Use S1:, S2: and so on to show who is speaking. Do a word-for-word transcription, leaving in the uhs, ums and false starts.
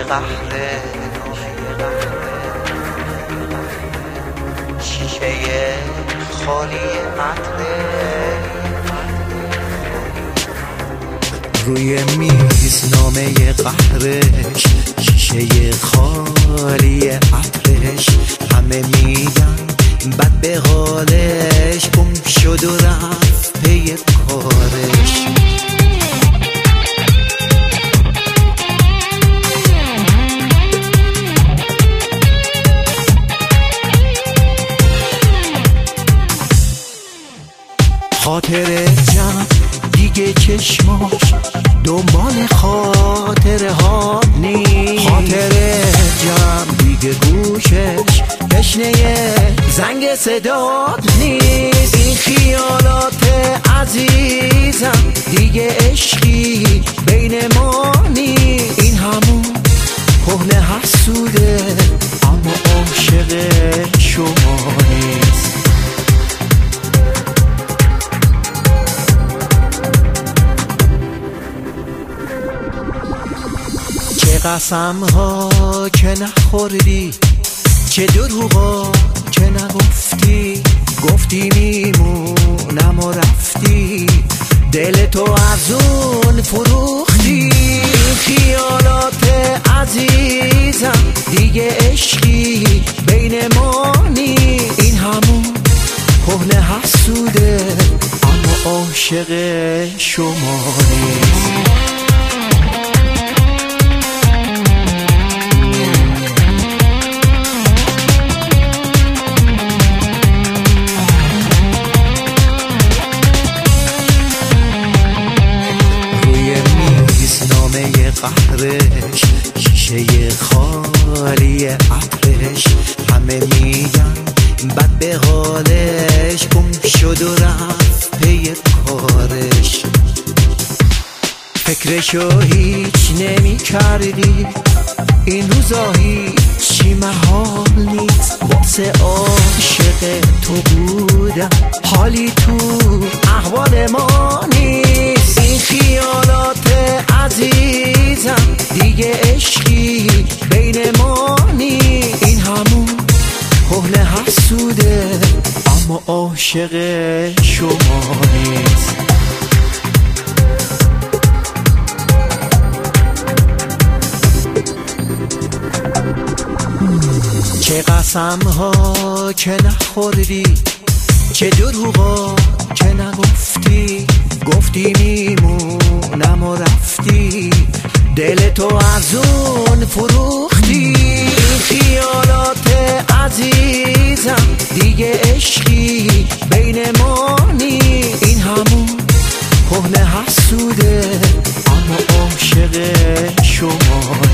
S1: قهره شیشه خالی عطره روی میز نامه قهرش شیشه خالی عطرش همه میگن بد به حالش گم شد و رفت پی کارش خاطر جمع دیگه چشماش دنبال خاطره ها نیست خاطر جمع دیگه گوشش تشنه زنگ صدات نیست این خیالات عزیزم دیگه عشقی بین ما نیست این همون کهنه حسوده اما عاشق شما نیست چه قسم ها که نخوردی چه دروغا که نگفتی گفتی میمونم و رفتی دل تو از اون فروختی خیالات عزیزم دیگه عشقی بین ما نیست این همون کهنه حسوده اما عاشق شما نیست قهرش شیشه خالی عطرش همه میگن بد به حالش گم شد و رفت پی کارش فکرشو هیچ نمی کردی این روزا هیچی محال نیست واسه عاشق تو بودم حالی تو احوال ما نیست این خیالات عزیزم دیگه عشقی بین ما نیست این همون کهنه حسوده اما عاشق شما نیست چه قسم ها که نخوردی چه دروغا که نگفتی گفتی میمونم و رفتی دل تو از اون فروختی خیالات عزیزم دیگه عشقی بین ما نیست این همون کهنه حسوده اما عاشق شما